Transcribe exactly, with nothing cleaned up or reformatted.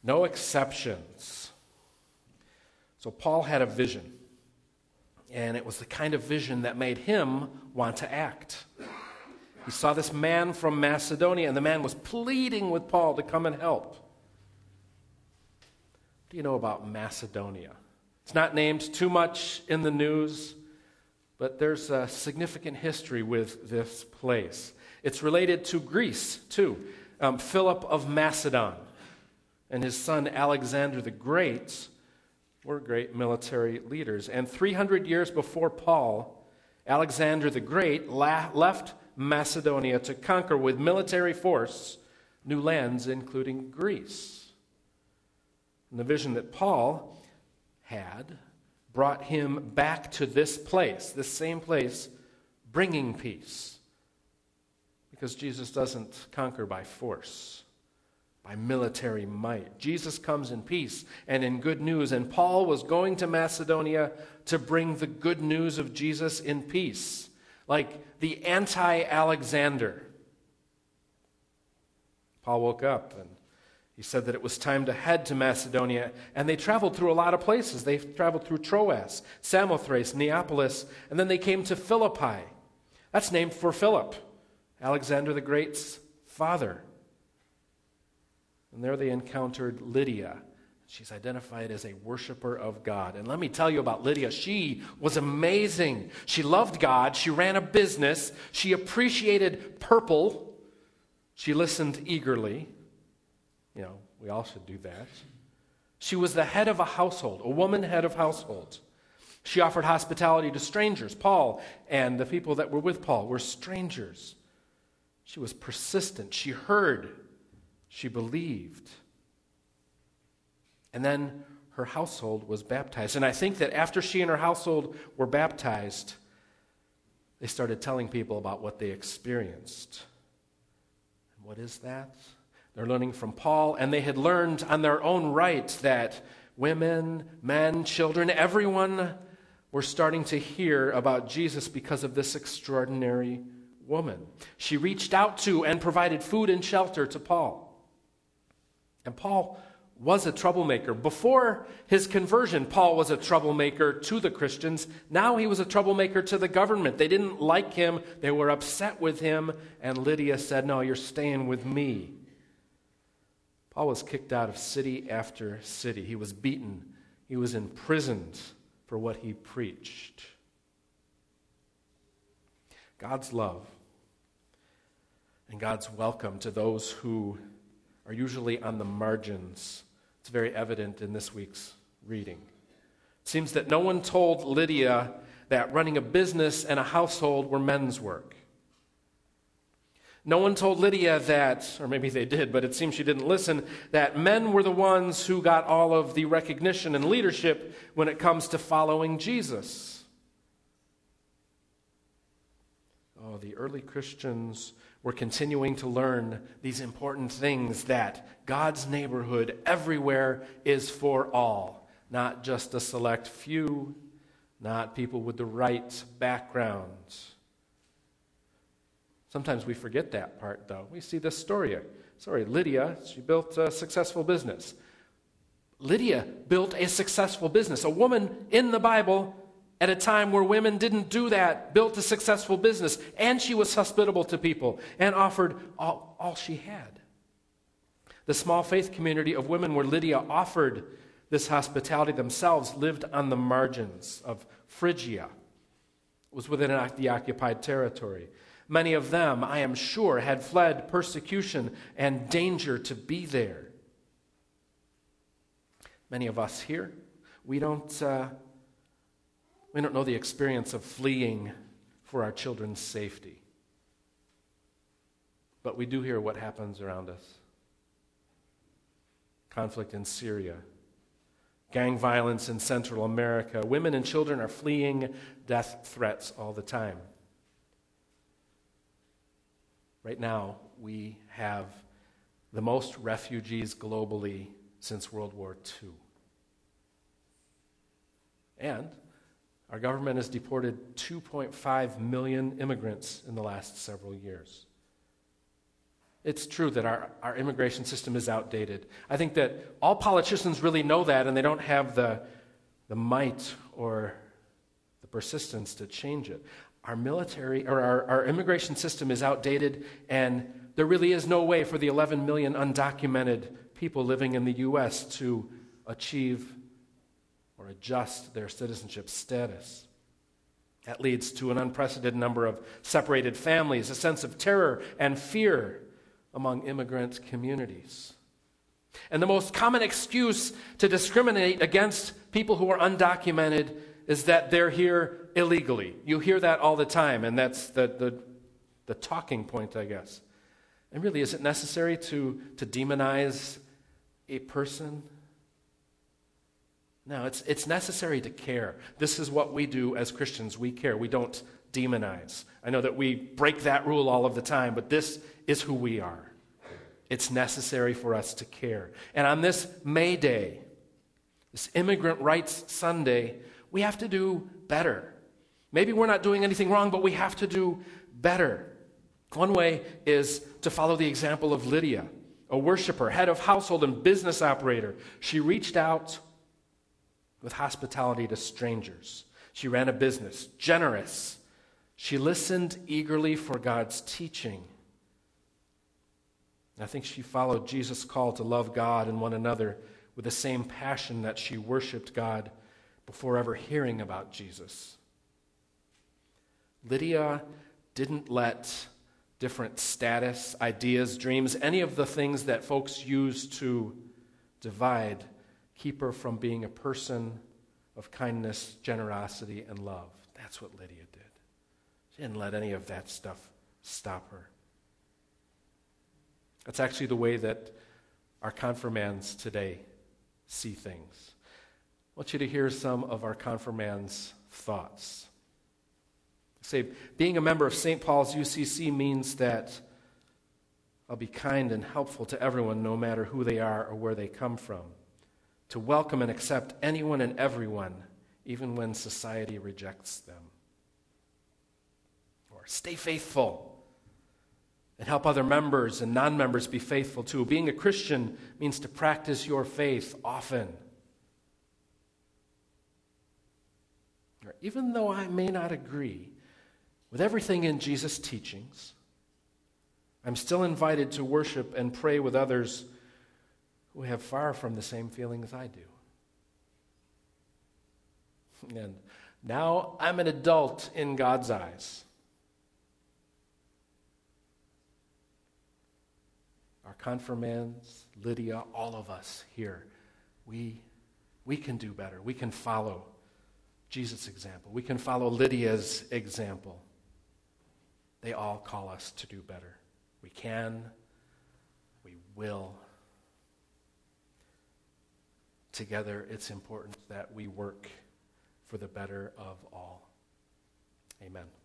No exceptions. So Paul had a vision, and it was the kind of vision that made him want to act. He saw this man from Macedonia, and the man was pleading with Paul to come and help. What do you know about Macedonia? It's not named too much in the news, but there's a significant history with this place. It's related to Greece, too. Um, Philip of Macedon and his son Alexander the Great were great military leaders. And three hundred years before Paul, Alexander the Great la- left Macedonia to conquer with military force new lands, including Greece. And the vision that Paul had brought him back to this place, this same place, bringing peace. Because Jesus doesn't conquer by force, by military might. Jesus comes in peace and in good news. And Paul was going to Macedonia to bring the good news of Jesus in peace, like the anti-Alexander. Paul woke up and he said that it was time to head to Macedonia, and they traveled through a lot of places. They traveled through Troas, Samothrace, Neapolis, and then they came to Philippi. That's named for Philip, Alexander the Great's father. And there they encountered Lydia. She's identified as a worshiper of God. And let me tell you about Lydia. She was amazing. She loved God. She ran a business. She appreciated purple. She listened eagerly. You know, we all should do that. She was the head of a household, a woman head of household. She offered hospitality to strangers. Paul and the people that were with Paul were strangers. She was persistent. She heard. She believed. And then her household was baptized. And I think that after she and her household were baptized, they started telling people about what they experienced. And what is that? They're learning from Paul, and they had learned on their own right that women, men, children, everyone were starting to hear about Jesus because of this extraordinary woman. She reached out to and provided food and shelter to Paul. And Paul was a troublemaker. Before his conversion, Paul was a troublemaker to the Christians. Now he was a troublemaker to the government. They didn't like him. They were upset with him. And Lydia said, "No, you're staying with me." Paul was kicked out of city after city. He was beaten. He was imprisoned for what he preached. God's love and God's welcome to those who are usually on the margins. It's very evident in this week's reading. It seems that no one told Lydia that running a business and a household were men's work. No one told Lydia that, or maybe they did, but it seems she didn't listen, that men were the ones who got all of the recognition and leadership when it comes to following Jesus. Oh, the early Christians were continuing to learn these important things, that God's neighborhood everywhere is for all, not just a select few, not people with the right backgrounds. Sometimes we forget that part, though. We see this story. Sorry, Lydia, she built a successful business. Lydia built a successful business. A woman in the Bible at a time where women didn't do that, built a successful business, and she was hospitable to people and offered all, all she had. The small faith community of women where Lydia offered this hospitality themselves lived on the margins of Phrygia. It was within the occupied territory. Many of them, I am sure, had fled persecution and danger to be there. Many of us here, we don't, uh, we don't know the experience of fleeing for our children's safety. But we do hear what happens around us. Conflict in Syria, gang violence in Central America. Women and children are fleeing death threats all the time. Right now, we have the most refugees globally since World War Two. And our government has deported two point five million immigrants in the last several years. It's true that our, our immigration system is outdated. I think that all politicians really know that, and they don't have the, the might or the persistence to change it. Our military or our, our immigration system is outdated, and there really is no way for the eleven million undocumented people living in the U S to achieve or adjust their citizenship status. That leads to an unprecedented number of separated families, a sense of terror and fear among immigrant communities. And the most common excuse to discriminate against people who are undocumented is that they're here illegally. You hear that all the time, and that's the, the, the talking point, I guess. And really, is it necessary to, to demonize a person? No, it's, it's necessary to care. This is what we do as Christians. We care. We don't demonize. I know that we break that rule all of the time, but this is who we are. It's necessary for us to care. And on this May Day, this Immigrant Rights Sunday, we have to do better. Maybe we're not doing anything wrong, but we have to do better. One way is to follow the example of Lydia, a worshiper, head of household and business operator. She reached out with hospitality to strangers. She ran a business, generous. She listened eagerly for God's teaching. I think she followed Jesus' call to love God and one another with the same passion that she worshiped God before ever hearing about Jesus. Lydia didn't let different status, ideas, dreams, any of the things that folks use to divide, keep her from being a person of kindness, generosity, and love. That's what Lydia did. She didn't let any of that stuff stop her. That's actually the way that our confirmands today see things. I want you to hear some of our confirmands' thoughts. Say, being a member of Saint Paul's U C C means that I'll be kind and helpful to everyone, no matter who they are or where they come from. To welcome and accept anyone and everyone, even when society rejects them. Or stay faithful and help other members and non-members be faithful too. Being a Christian means to practice your faith often. Or even though I may not agree with everything in Jesus' teachings, I'm still invited to worship and pray with others who have far from the same feelings I do. And now I'm an adult in God's eyes. Our confirmands, Lydia, all of us here, we, we can do better. We can follow Jesus' example. We can follow Lydia's example. They all call us to do better. We can, we will. Together, it's important that we work for the better of all. Amen.